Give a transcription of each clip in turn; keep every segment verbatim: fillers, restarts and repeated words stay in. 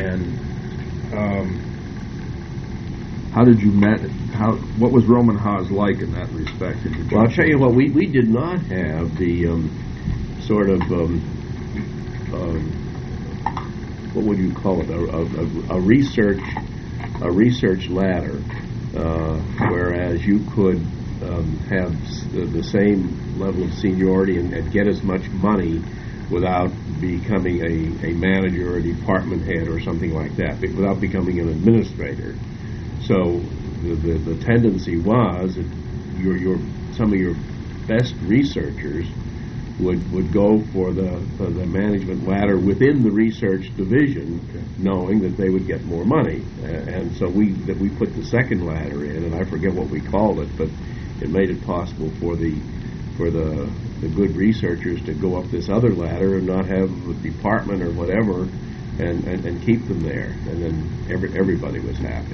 And um, how did you met? How what was Rohm and Haas like in that respect? In well, I'll tell you what. We, we did not have the um, sort of um, um, what would you call it? A, a, a research a research ladder, uh, whereas you could um, have the, the same level of seniority and, and get as much money without becoming a, a manager or a department head or something like that, without becoming an administrator. So the, the, the tendency was that your, your, some of your best researchers would, would go for the, for the management ladder within the research division, okay, knowing that they would get more money. Uh, and so we that we put the second ladder in, and I forget what we called it, but it made it possible for the for the the good researchers to go up this other ladder and not have a department or whatever, and, and, and keep them there. And then every, everybody was happy.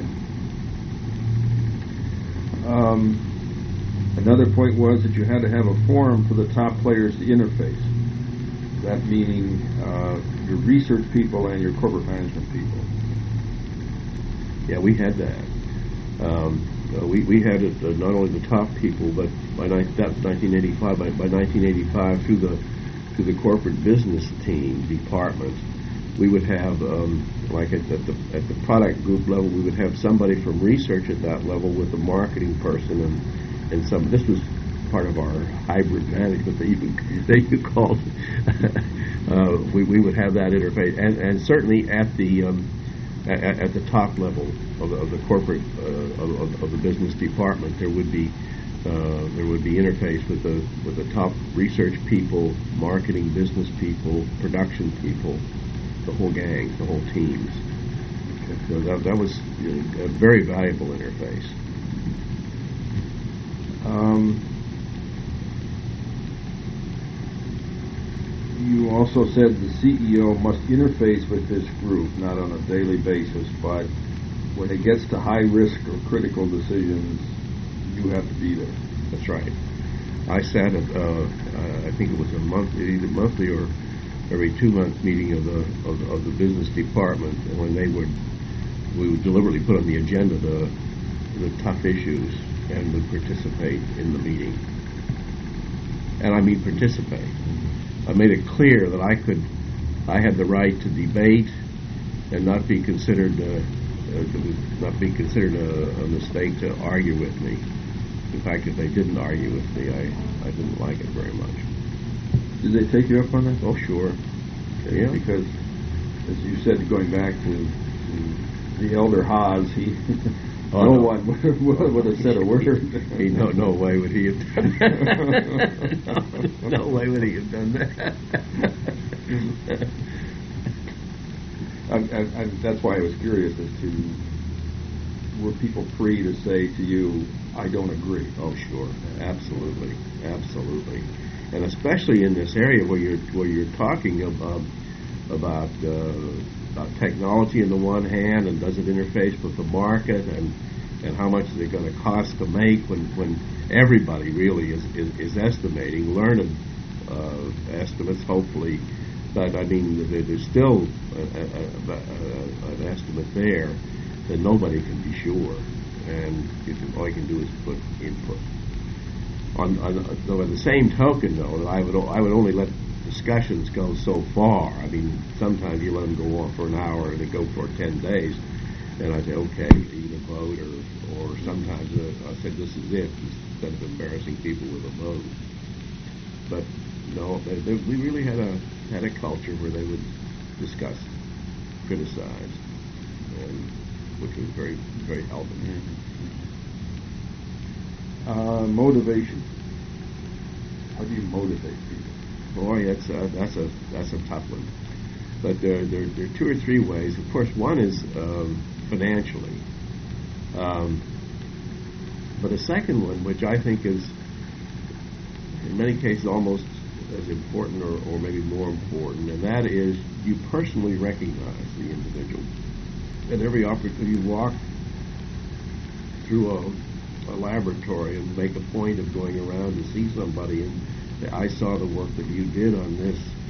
Um, another point was that you had to have a forum for the top players to interface. That meaning uh, your research people and your corporate management people. Yeah, we had that. Um, uh, we we had it, uh, not only the top people, but by ni- that nineteen eighty-five, by, by nineteen eighty-five, through the through the corporate business team department, we would have um, like at, at the at the product group level, we would have somebody from research at that level with the marketing person, and and some. This was part of our hybrid management that you that you called. uh, we we would have that interface, and and certainly at the um, at, at the top level of the, of the corporate uh, of, of the business department, there would be uh, there would be interface with the with the top research people, marketing, business people, production people, the whole gang, the whole teams. So that that was a very valuable interface. Um, you also said the C E O must interface with this group, not on a daily basis, but when it gets to high risk or critical decisions, you have to be there. That's right. I sat at, uh, I think it was a monthly, either monthly or every two-month meeting of the of, of the business department, when they would, we would deliberately put on the agenda the the tough issues and would participate in the meeting. And I mean participate. I made it clear that I could, I had the right to debate and not be considered, uh, uh, not be considered a, a mistake to argue with me. In fact, if they didn't argue with me, I, I didn't like it very much. Did they take you up on that? Oh, sure. Okay, yeah. Because, as you said, going back to, to the elder Haas, he oh, no, no one would, would have said a word. he, no, no way would he have done that. no, no way would he have done that. I, I, I, that's why I was curious as to, were people free to say to you, I don't agree? Oh, sure, absolutely, absolutely, and especially in this area where you're where you're talking about about, uh, about technology on the one hand, and does it interface with the market, and and how much is it going to cost to make when when everybody really is is, is estimating, learned uh, estimates, hopefully. But I mean, there's still a, a, a, a, an estimate there that nobody can be sure, and you can, all you can do is put input. On, on though, at the same token, though, I would I would only let discussions go so far. I mean, sometimes you let them go on for an hour and they go for ten days, and I say, okay, you can vote, or or sometimes uh, I said, this is it, instead of embarrassing people with a vote. But no, they, they, we really had a had a culture where they would discuss, criticize, and which was very, very helpful. Mm-hmm. Uh, motivation. How do you motivate people? Boy, that's a, that's a that's a tough one. But there, there, there are two or three ways. Of course, one is um, financially. Um, but a second one, which I think is, in many cases, almost as important or, or maybe more important, and that is you personally recognize the individual. At every opportunity, you walk through a, a laboratory and make a point of going around to see somebody and say, I saw the work that you did on this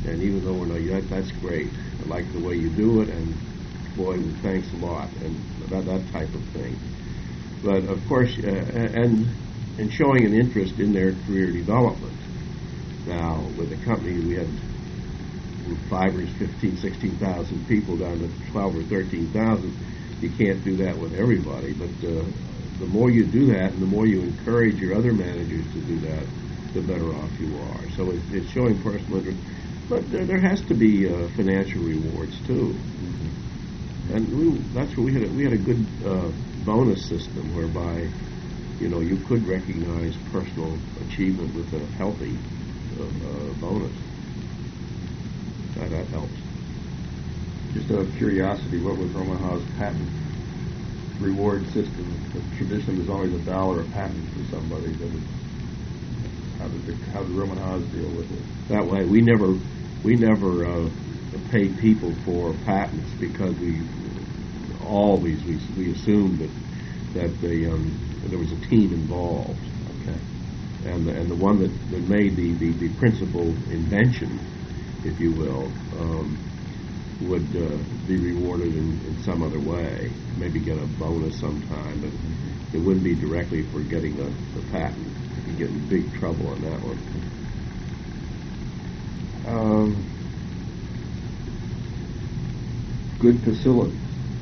And even though we're not, that, that's great. I like the way you do it, and boy, thanks a lot, and that, that type of thing. But of course, uh, and and showing an interest in their career development. Now, with the company, we had five or fifteen, sixteen thousand people down to twelve or thirteen thousand. You can't do that with everybody, but uh, the more you do that, and the more you encourage your other managers to do that, the better off you are. So it, it's showing personal interest, but there, there has to be uh, financial rewards too. Mm-hmm. And we, that's where we had a, we had a good uh, bonus system whereby, you know, you could recognize personal achievement with a healthy uh, uh, bonus. That, that helps. Just out of curiosity, what was Omaha's patent reward system? The tradition was always a dollar a patent for somebody. That was, how did the, how did Omaha's deal with it? That way, we never we never uh, paid people for patents because we always we we assumed that that the um, there was a team involved. Okay. And the, and the one that, that made the, the, the principal invention, if you will, um, would uh, be rewarded in, in some other way, maybe get a bonus sometime, but it wouldn't be directly for getting the, the patent. You'd get in big trouble on that one. Um, good facilities.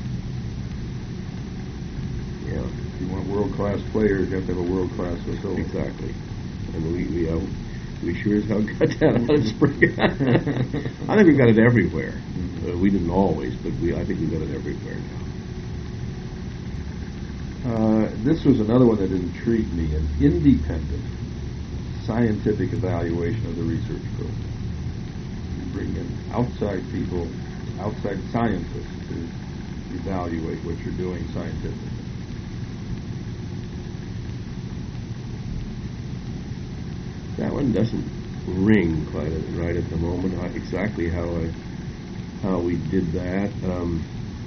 Yeah. If you want world-class players, you have to have a world-class facility. Exactly. And we, we uh, we sure as hell got that out of Spring. I think we've got it everywhere. Mm-hmm. Uh, we didn't always, but we I think we've got it everywhere now. Uh, this was another one that intrigued me, an independent scientific evaluation of the research program. You bring in outside people, outside scientists to evaluate what you're doing scientifically. That one doesn't ring quite right at the moment. Not exactly how I how we did that. Um,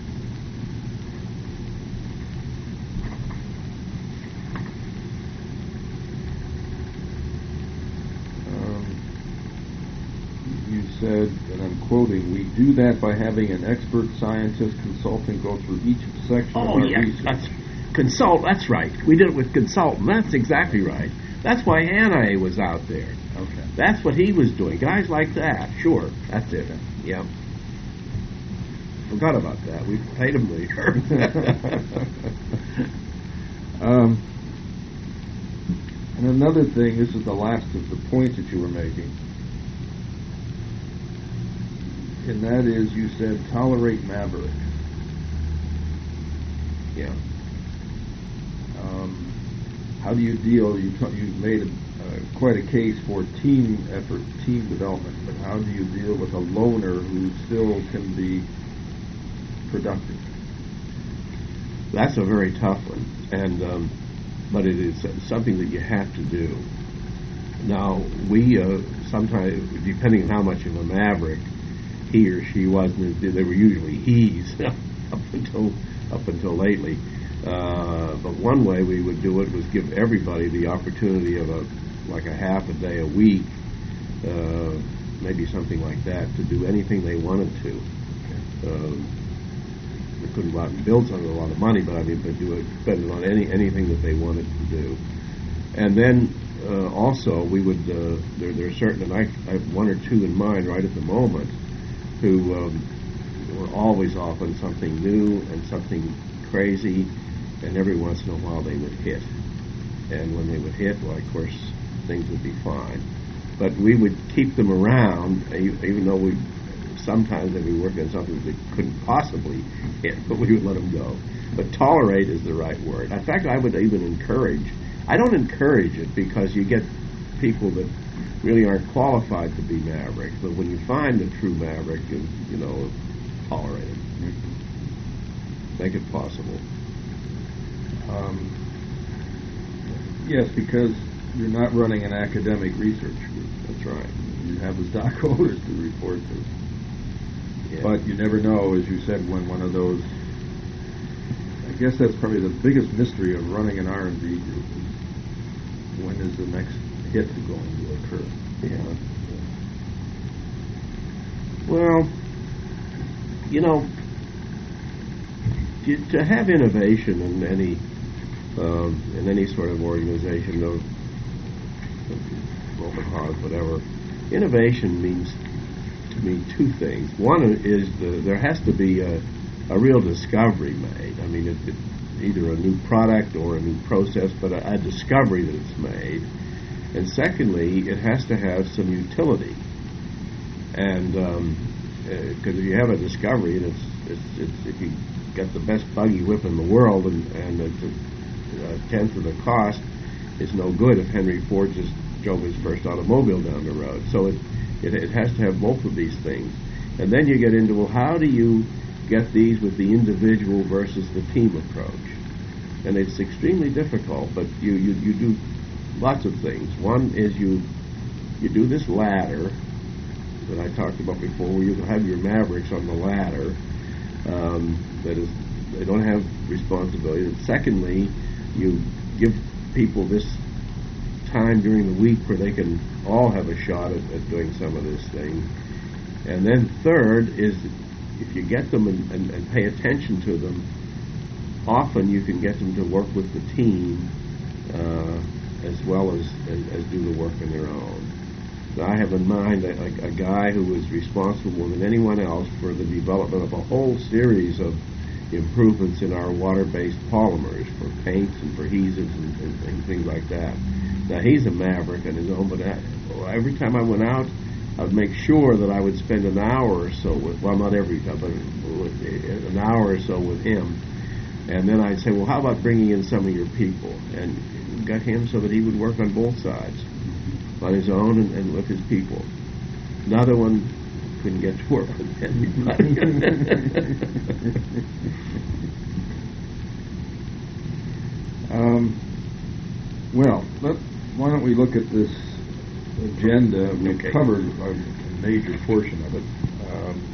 um, you said, and I'm quoting, "We do that by having an expert scientist consultant go through each section oh, of our yes, research." that's consult. That's right. We did it with consultant. That's exactly right. That's why Hannah was out there. Okay. That's what he was doing. Guys like that. Sure. That's it. Yeah. Forgot about that. We paid him later. um, and another thing, this is the last of the points that you were making, and that is you said tolerate maverick. Yeah. Um, how do you deal? You t- you made a, uh, quite a case for team effort, team development, but how do you deal with a loner who still can be productive? That's a very tough one, and um, but it is something that you have to do. Now we uh, sometimes, depending on how much of a maverick he or she was, they were usually he's up until up until lately. Uh, but one way we would do it was give everybody the opportunity of a like a half a day a week, uh, maybe something like that, to do anything they wanted to. Um, they couldn't go out and build something with a lot of money, but I mean, but do it, spend it on any anything that they wanted to do. And then uh, also we would uh, there there are certain, and I, I have one or two in mind right at the moment, who um, were always off on something new and something crazy. And every once in a while they would hit. And when they would hit, well, of course, things would be fine. But we would keep them around, even though we sometimes they'd be working on something that they couldn't possibly hit, but we would let them go. But tolerate is the right word. In fact, I would even encourage. I don't encourage it because you get people that really aren't qualified to be mavericks. But when you find the true maverick, you, you know, tolerate it. Mm-hmm. Make it possible. Um, yes, because you're not running an academic research group. That's right. You have the stockholders to report to. Yeah. But you never know, as you said, when one of those... I guess that's probably the biggest mystery of running an R and D group is when is the next hit going to occur. Yeah. Well, you know, to, to have innovation in any um, in any sort of organization, no, open heart, whatever, innovation means to me two things. One is the, there has to be a, a real discovery made. I mean, it, it, either a new product or a new process, but a, a discovery that it's made. And secondly, it has to have some utility. And because um, uh, if you have a discovery, and it's, it's, it's if you got the best buggy whip in the world, and, and it's a, a tenth of the cost, it's no good if Henry Ford just drove his first automobile down the road. So it, it it has to have both of these things. And then you get into, well, how do you get these with the individual versus the team approach? And it's extremely difficult, but you, you, you do lots of things. One is you you do this ladder that I talked about before, where you have your mavericks on the ladder. Um, that is, they don't have responsibility. And secondly, you give people this time during the week where they can all have a shot at, at doing some of this thing. And then third is, if you get them and, and, and pay attention to them, often you can get them to work with the team uh, as well as, as, as do the work on their own. Now, I have in mind a, a, a guy who was responsible more than anyone else for the development of a whole series of improvements in our water-based polymers for paints and for adhesives and, and, and things like that. Now, he's a maverick on his own, but I, every time I went out, I would make sure that I would spend an hour or so with, well, not every time, but an hour or so with him. And then I'd say, well, how about bringing in some of your people? And got him so that he would work on both sides, on his own and, and with his people. Another one couldn't get to work with anybody. um, well, let, why don't we look at this agenda? We've okay. covered a major portion of it. Um,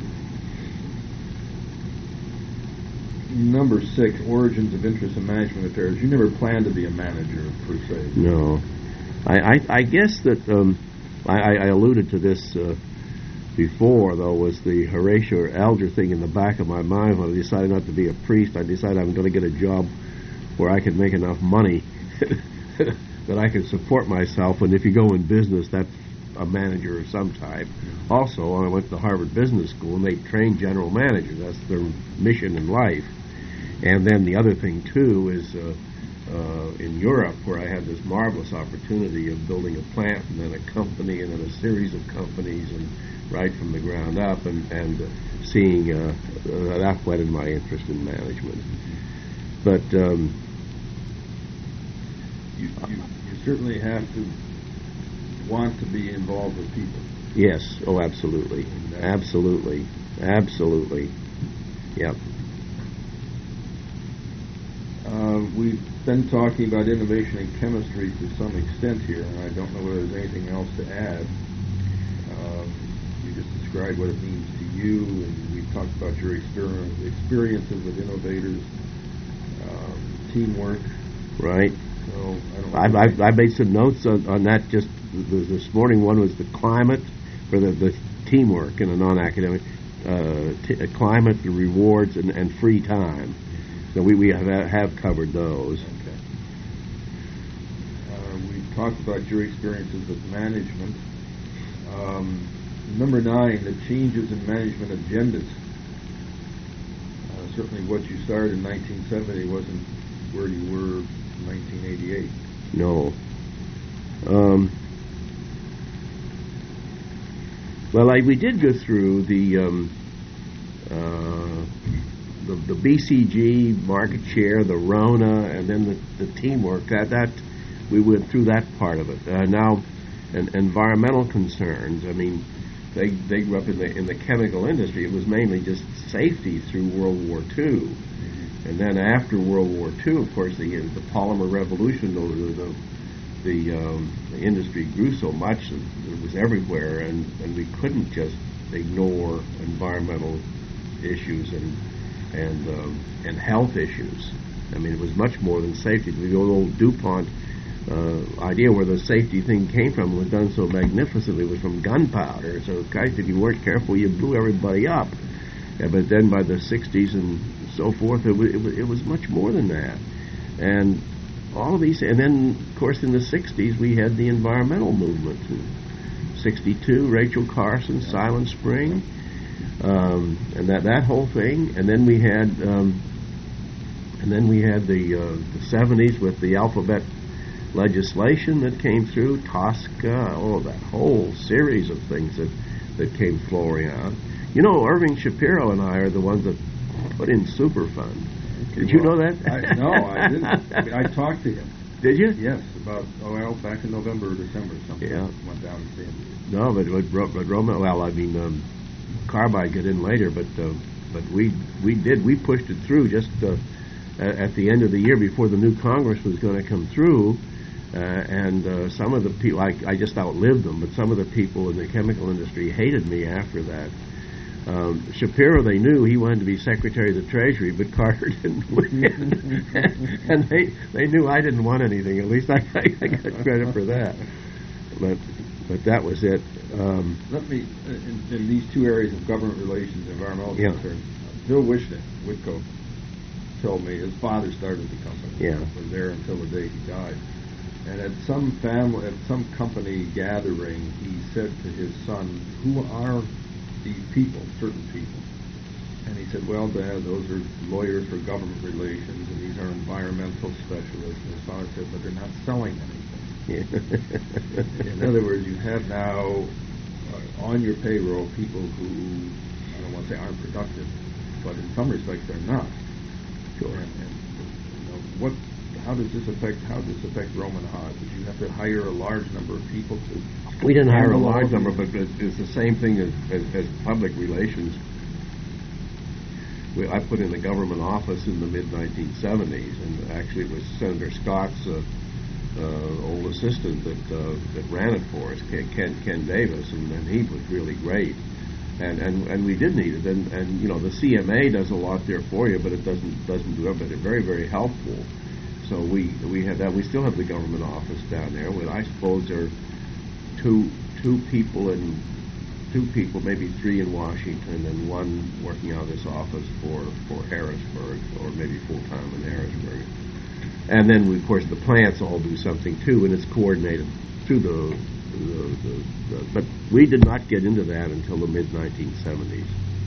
number six, origins of interest in management affairs. You never planned to be a manager, per se. No. I, I, I guess that um, I, I alluded to this uh, before, though, was the Horatio Alger thing in the back of my mind. When I decided not to be a priest, I decided I'm going to get a job where I could make enough money that I could support myself. And if you go in business, that's a manager of some type. Also, I went to Harvard Business School, and they train general managers. That's their mission in life. And then the other thing, too, is uh, uh, in Europe, where I had this marvelous opportunity of building a plant and then a company and then a series of companies, and right from the ground up, and, and uh, seeing uh, uh, that whetted my interest in management. But um, you, you, you certainly have to want to be involved with people. Yes. Oh, absolutely. Absolutely. Absolutely. Yep. Uh, we've been talking about innovation in chemistry to some extent here, and I don't know whether there's anything else to add. Um, you just described what it means to you, and we've talked about your experience, experiences with innovators, um, teamwork. Right. So I don't. I've, I've, I made some notes on, on that. Just the, this morning, one was the climate, or the, the teamwork in a non-academic uh, t- climate, the rewards, and, and free time. So we, we have have covered those. Okay. Uh, we've talked about your experiences with management. Um, number nine, the changes in management agendas. Uh, certainly what you started in nineteen seventy wasn't where you were in nineteen eighty-eight. No. Um, well, I, we did go through the... Um, uh, The, the B C G market share, the RONA, and then the, the teamwork. That that we went through that part of it. Uh, now, and environmental concerns. I mean, they they grew up in the in the chemical industry. It was mainly just safety through World War Two, mm-hmm. and then after World War Two, of course, the the polymer revolution. The the, the, um, the industry grew so much that it was everywhere, and, and we couldn't just ignore environmental issues and. and um, and health issues. I mean, it was much more than safety. The old DuPont uh, idea where the safety thing came from was done so magnificently was from gunpowder. So, guys, if you weren't careful, you blew everybody up. Yeah, but then by the sixties and so forth, it was, it was, it was much more than that. And all of these, and then, of course, in the sixties, we had the environmental movement. In sixty-two, Rachel Carson, Silent Spring, um, and that, that whole thing. And then we had, um, and then we had the, uh, the seventies with the alphabet legislation that came through, TSCA, oh, that whole series of things that, that came flowing out. You know, Irving Shapiro and I are the ones that put in Superfund. Did you know that? I, no, I didn't. I, mean, I talked to him. Did you? Yes, about, oh, well, back in November or December or something. Yeah. Went down to see him. No, but, but, but Roma, well, I mean, um, Carbide got in later, but uh, but we we did, we pushed it through just uh, at, at the end of the year before the new Congress was going to come through. Uh, and uh, some of the people, I, I just outlived them, but some of the people in the chemical industry hated me after that. Um, Shapiro, they knew he wanted to be Secretary of the Treasury, but Carter didn't win. And they they knew I didn't want anything. At least I, I got credit for that. But but that was it. Um, Let me, in, in these two areas of government relations, environmental yeah. concern, Bill Wishnick, Whitco, told me his father started the company. Yeah. Was there until the day he died. And at some family, at some company gathering, he said to his son, "Who are these people, certain people?" And he said, "Well, Dad, those are lawyers for government relations, and these are environmental specialists." And his father said, "But they're not selling anything." Yeah. In other words, you have now uh, on your payroll people who, I don't want to say aren't productive, but in some respects they're not. Sure. And, and you know, what, how does this affect, how does this affect Roman Haas? Did you have to hire a large number of people to... We didn't hire a large number, but it's the same thing as, as, as public relations. We, I put in the government office in the mid nineteen seventies, and actually it was Senator Scott's uh, uh, old assistant that uh, that ran it for us, Ken Ken Davis, and, and he was really great. And, and and we did need it, and, and you know the C M A does a lot there for you, but it doesn't doesn't do everything. It's very very helpful. So we we had that. We still have the government office down there. With I suppose there are two two people in two people, maybe three in Washington, and one working out of this office for for Harrisburg, or maybe full time in Harrisburg. And then we, of course the plants all do something too, and it's coordinated through the. The, the, the, but we did not get into that until the mid nineteen seventies.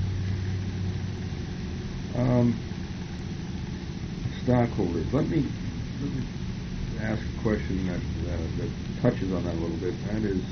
Um, stockholders. Let me, let me ask a question that, uh, that touches on that a little bit. That is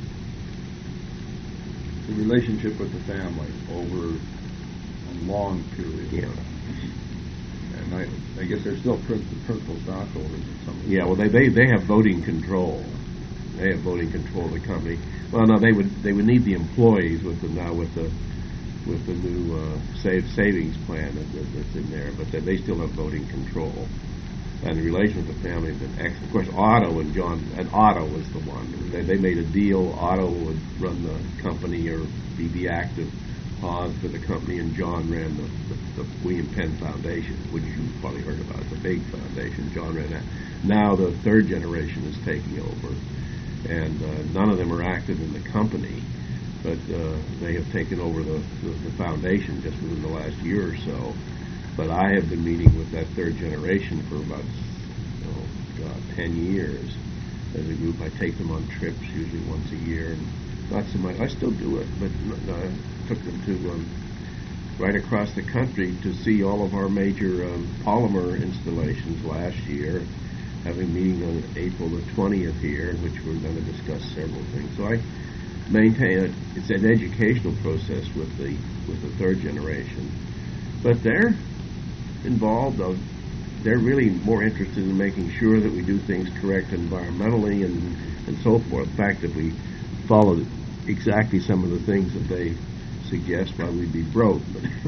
the relationship with the family over a long period. Yeah. And I, I guess they're still prin- the principal stockholders in some. Yeah. Well, they, they they have voting control. They have voting control of the company. Well, no, they would they would need the employees with the now with the with the new uh, save savings plan that, that, that's in there, but they, they still have voting control. And the relation with the family has been excellent. Of course, Otto and John and Otto was the one. They, they made a deal. Otto would run the company or be the active Haas for the company, and John ran the, the, the William Penn Foundation, which you've probably heard about. It's a big foundation. John ran that. Now the third generation is taking over. And uh, none of them are active in the company, but uh, they have taken over the, the, the foundation just within the last year or so. But I have been meeting with that third generation for about, oh God, ten years as a group. I take them on trips, usually once a year, and not so much. I still do it, but no, I took them to um, right across the country to see all of our major um, polymer installations last year. Having a meeting on April the twentieth here, in which we're going to discuss several things. So I maintain it. It's an educational process with the with the third generation, but they're involved. Of, they're really more interested in making sure that we do things correct environmentally and and so forth. In fact, if we followed exactly some of the things that they suggest, why we'd be broke.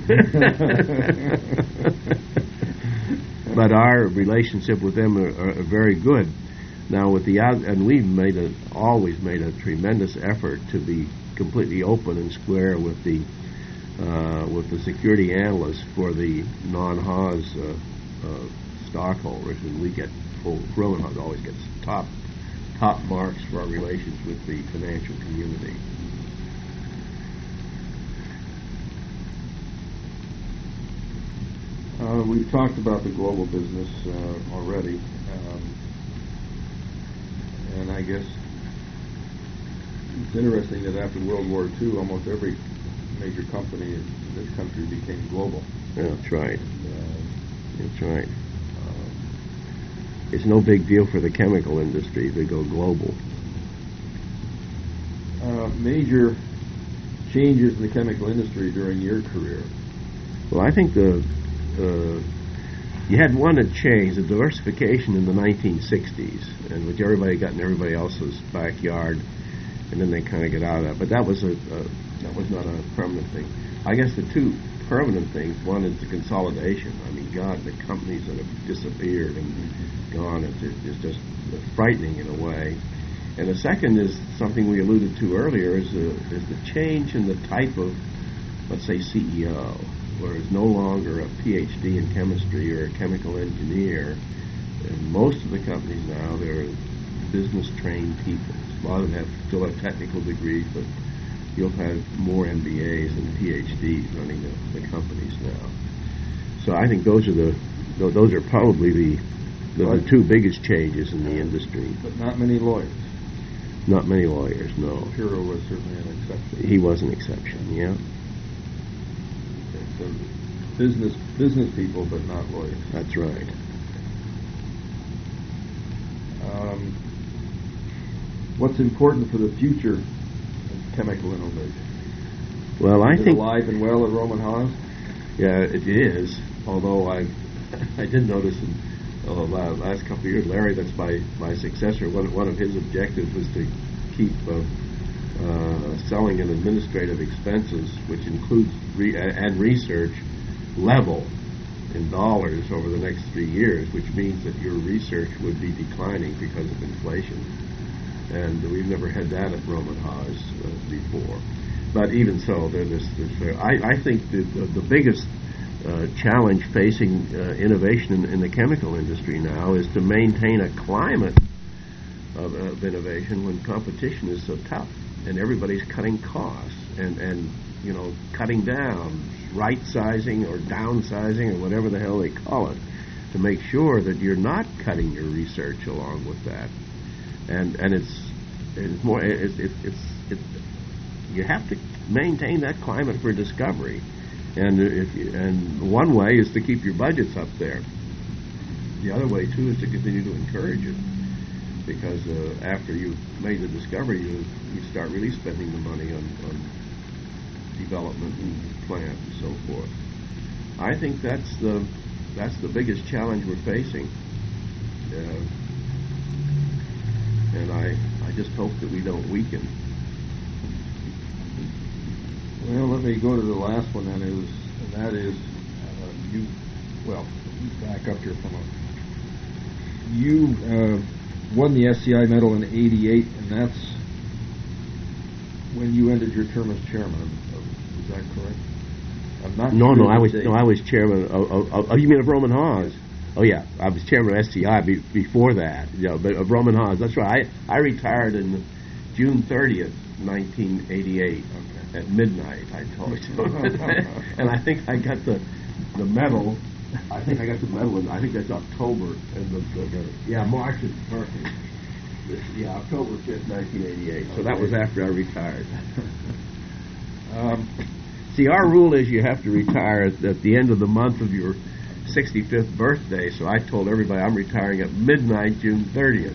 But our relationship with them are, are, are very good. Now, with the out, and we've made a, always made a tremendous effort to be completely open and square with the uh, with the security analysts for the non-Haas uh, uh, stockholders, and we get full. Roman Haas always gets top top marks for our relations with the financial community. Uh, we've talked about the global business uh, already, um, and I guess it's interesting that after World War Two, almost every major company in this country became global. Yeah, that's right. Uh, That's right. Uh, it's no big deal for the chemical industry to go global. Uh, major changes in the chemical industry during your career? Well, I think the uh, you had one that changed, the diversification in the nineteen sixties, and which everybody got in everybody else's backyard, and then they kind of get out of that. But that was a, a that was not a permanent thing. I guess the two permanent things, one is the consolidation. I mean, God, the companies that have disappeared and gone, it's, it's just frightening in a way. And the second is something we alluded to earlier, is the, is the change in the type of, let's say, C E O, where it's no longer a P H D in chemistry or a chemical engineer. And most of the companies now, they're business-trained people. A lot of them have, still have technical degrees, but you'll have more M B As and P H Ds running the, the companies now. So I think those are the those are probably the the, the two biggest changes in the industry. But not many lawyers. Not many lawyers, no. Shapiro was certainly an exception. He was an exception, yeah. Okay, so business business people, but not lawyers. That's right. Um, what's important for the future of chemical innovation? Well, I is it think alive and well at Rohm and Haas? Yeah, it is. Although I, I did notice in the uh, last couple of years, Larry, that's my my successor. One one of his objectives was to keep uh, uh, selling and administrative expenses, which includes re- and research, level in dollars over the next three years, which means that your research would be declining because of inflation. And we've never had that at Rohm and Haas uh, before. But even so, there's, there's, I, I think the, the, the biggest uh, challenge facing uh, innovation in, in the chemical industry now is to maintain a climate of, of innovation when competition is so tough and everybody's cutting costs and, and you know, cutting down, right-sizing or downsizing or whatever the hell they call it, to make sure that you're not cutting your research along with that. And and it's it's more it's it's it's, it's you have to maintain that climate for discovery, and if you, and one way is to keep your budgets up there. The other way too is to continue to encourage it, because uh, after you've made the discovery, you you start really spending the money on, on development and plant and so forth. I think that's the that's the biggest challenge we're facing. Uh, And I, I just hope that we don't weaken. Well, let me go to the last one, then, is, and that is, uh, you, well, back up here from a, you uh, won the S C I medal in eighty-eight, and that's when you ended your term as chairman. Is that correct? I'm not no, sure no, I was date. no, I was chairman. Of, of, of, oh, you mean of Rohm and Haas? Oh yeah, I was chairman of S C I be, before that. You know, but of Rohm and Haas. That's right. I, I retired in June thirtieth, nineteen eighty-eight, okay, at midnight. I told you, and I think I got the the medal. I think I got the medal, in, I think that's October, and the, the yeah March is perfect. Yeah, October fifth, nineteen eighty-eight. So that was after I retired. um, see, our rule is you have to retire at, at the end of the month of your sixty-fifth birthday, so I told everybody I'm retiring at midnight, June thirtieth.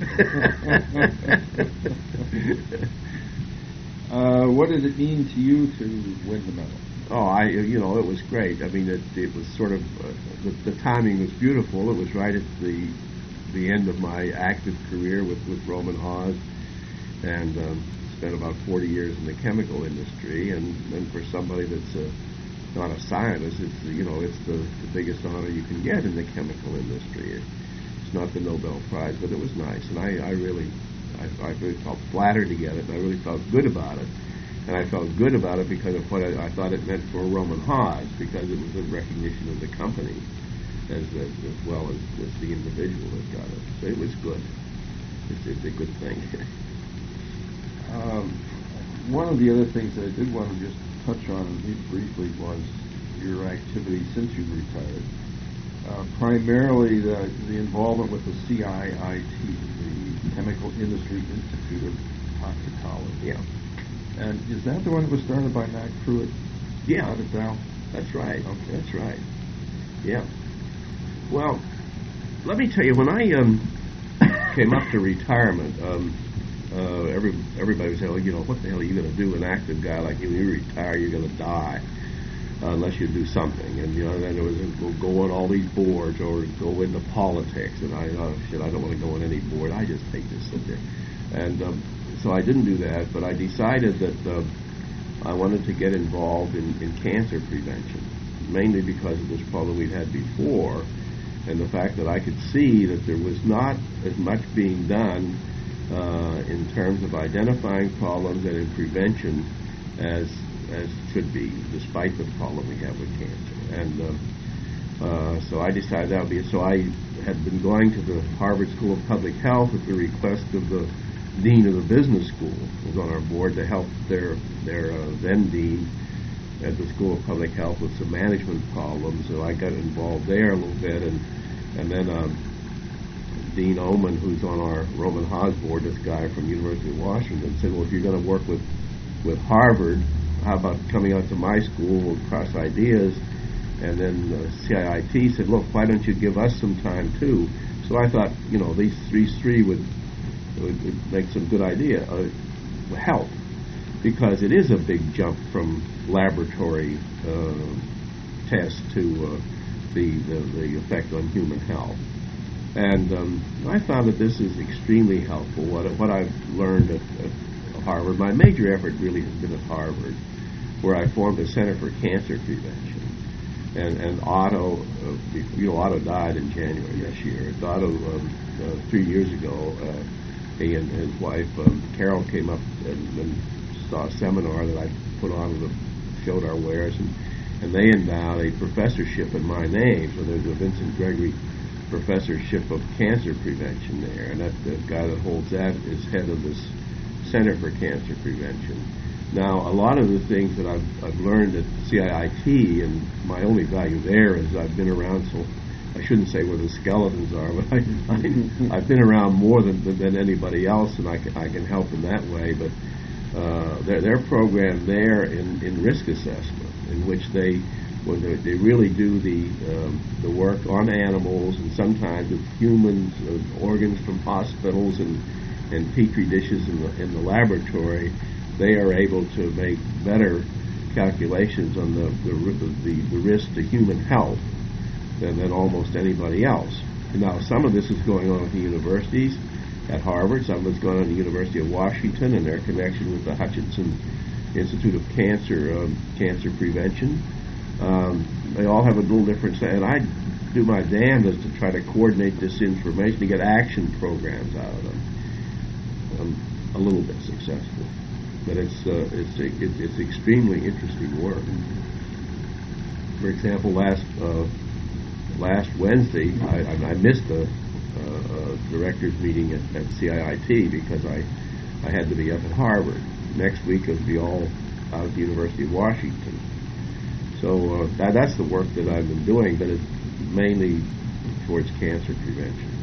uh, what did it mean to you to win the medal? Oh, I, you know, it was great. I mean, it, it was sort of, uh, the, the timing was beautiful. It was right at the the end of my active career with, with Rohm and Haas, and um, spent about forty years in the chemical industry, and, and for somebody that's a not a scientist, it's you know it's the, the biggest honor you can get in the chemical industry. It, it's not the Nobel Prize, but it was nice, and I, I really I, I really felt flattered to get it, and I really felt good about it, and I felt good about it because of what I, I thought it meant for Rohm and Haas, because it was a recognition of the company as as, as well as, as the individual that got it. So it was good. it's, it's a good thing. Um, one of the other things that I did want to just touch on briefly was your activity since you retired. Uh, primarily the, the involvement with the C I I T, the Chemical Industry Institute of Toxicology. Yeah. And is that the one that was started by Matt Pruitt? Yeah. Out of Dow? That's right. Okay. That's right. Yeah. Well, let me tell you, when I um, came up to retirement, um, uh, every everybody was saying, well, you know, what the hell are you going to do? An active guy like you, when you retire, you're going to die. Uh, unless you do something, and you know, then it was we'll go on all these boards or go into politics, and I oh shit, I don't want to go on any board. I just hate this subject, and um, so I didn't do that. But I decided that uh, I wanted to get involved in, in cancer prevention, mainly because of this problem we'd had before, and the fact that I could see that there was not as much being done uh, in terms of identifying problems and in prevention as as should be, despite the problem we have with cancer. And uh, uh, so I decided that would be it. So I had been going to the Harvard School of Public Health at the request of the dean of the business school, who was on our board, to help their their uh, then dean at the School of Public Health with some management problems. So I got involved there a little bit, and and then um, Dean Oman, who's on our Roman Haas board, this guy from University of Washington, said, well, if you're going to work with with Harvard, how about coming out to my school, we'll cross ideas. And then uh, C I I T said, look, why don't you give us some time too? So I thought, you know, these three three would, would, would make some good idea, uh, help, because it is a big jump from laboratory uh, tests to uh, the, the the effect on human health. And um, I found that this is extremely helpful. What what I've learned at, at Harvard, my major effort really has been at Harvard, where I formed a Center for Cancer Prevention. And, and Otto, uh, you know, Otto died in January this year. Otto, um, uh, three years ago, uh, he and his wife, um, Carol, came up and, and saw a seminar that I put on that showed our wares, and, and they endowed a professorship in my name. So there's a Vincent Gregory Professorship of Cancer Prevention there, and that the guy that holds that is head of this Center for Cancer Prevention. Now, a lot of the things that I've, I've learned at C I I T, and my only value there is I've been around, so I shouldn't say where the skeletons are, but I, I, I've been around more than, than anybody else, and I can, I can help in that way. But uh, their, their program there in, in risk assessment, in which they when they, they really do the um, the work on animals and sometimes with humans, uh, organs from hospitals and, and petri dishes in the in the laboratory, they are able to make better calculations on the the, the, the risk to human health than, than almost anybody else. And now, some of this is going on at the universities, at Harvard, some of it's going on at the University of Washington and their connection with the Hutchinson Institute of Cancer um, Cancer Prevention. Um, they all have a little different, and I do my damnedest to try to coordinate this information to get action programs out of them. I'm a little bit successful. But it's uh, it's it's it's extremely interesting work. For example, last uh, last Wednesday, I, I missed the uh, uh, directors meeting at, at C I I T because I I had to be up at Harvard. Next week it'll be all out at the University of Washington. So uh, that, that's the work that I've been doing, but it's mainly towards cancer prevention.